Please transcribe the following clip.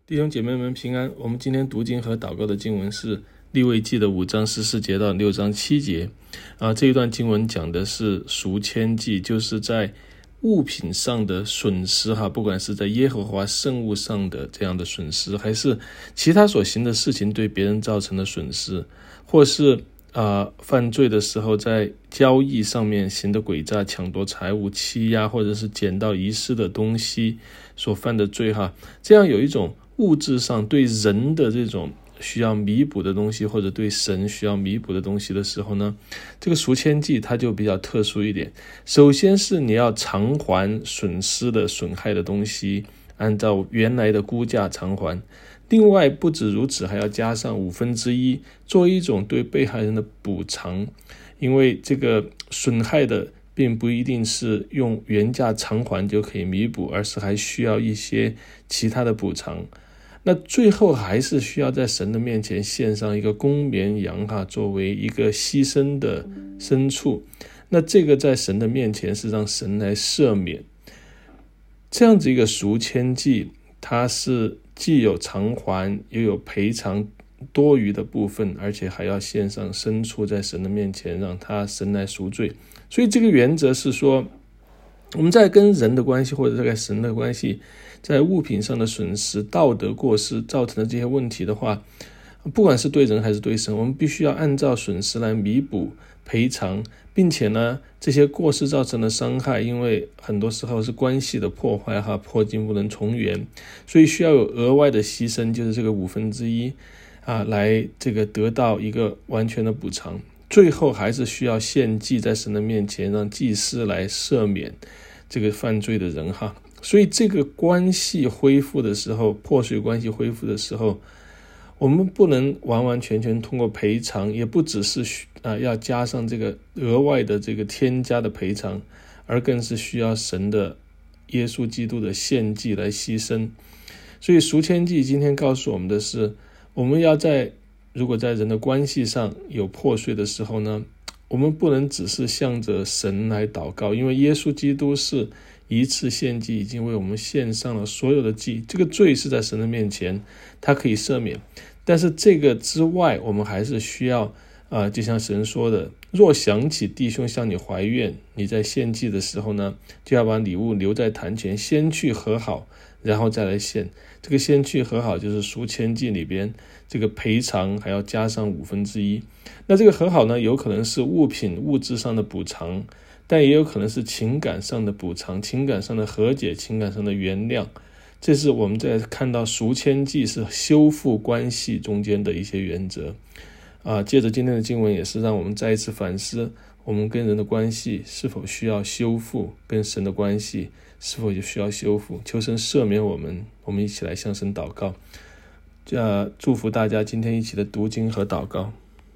弟兄姐妹们平安。我们今天读经和祷告的经文是利未记的5章14节到6章7节。这一段经文讲的是赎愆祭，就是在物品上的损失不管是在耶和华圣物上的这样的损失，还是其他所行的事情对别人造成的损失，或是犯罪的时候在交易上面行的诡诈、抢夺财物、欺压，或者是捡到遗失的东西所犯的罪这样有一种物质上对人的这种需要弥补的东西，或者对神需要弥补的东西的时候呢，这个赎愆祭它就比较特殊一点。首先是你要偿还损失的损害的东西，按照原来的估价偿还。另外不止如此，还要加上1/5，作为一种对被害人的补偿。因为这个损害的并不一定是用原价偿还就可以弥补，而是还需要一些其他的补偿。那最后还是需要在神的面前献上一个公绵羊作为一个牺牲的牲畜。那这个在神的面前是让神来赦免。这样子一个赎愆祭，它是既有偿还又有赔偿多余的部分，而且还要献上牲畜在神的面前，让神来赎罪。所以这个原则是说，我们在跟人的关系，或者在跟神的关系，在物品上的损失、道德过失造成的这些问题的话，不管是对人还是对神，我们必须要按照损失来弥补赔偿，并且呢，这些过失造成的伤害，因为很多时候是关系的破坏破镜不能重圆，所以需要有额外的牺牲，就是这个1/5来这个得到一个完全的补偿。最后还是需要献祭在神的面前，让祭司来赦免这个犯罪的人所以这个关系恢复的时候，破碎关系恢复的时候，我们不能完完全全通过赔偿，也不只是要加上这个额外的这个添加的赔偿，而更是需要神的耶稣基督的献祭来牺牲。所以赎愆祭今天告诉我们的是，我们要如果在人的关系上有破碎的时候呢，我们不能只是向着神来祷告，因为耶稣基督是一次献祭已经为我们献上了所有的祭，这个罪是在神的面前他可以赦免。但是这个之外，我们还是需要就像神说的，若想起弟兄向你怀怨，你在献祭的时候呢，就要把礼物留在坛前，先去和好，然后再来献。这个先去和好就是赎愆祭里边这个赔偿还要加上1/5。那这个和好呢，有可能是物品物质上的补偿，但也有可能是情感上的补偿，情感上的和解，情感上的原谅。这是我们在看到赎愆祭是修复关系中间的一些原则。借着今天的经文，也是让我们再一次反思，我们跟人的关系是否需要修复，跟神的关系是否也需要修复。求神赦免我们一起来向神祷告。祝福大家今天一起的读经和祷告。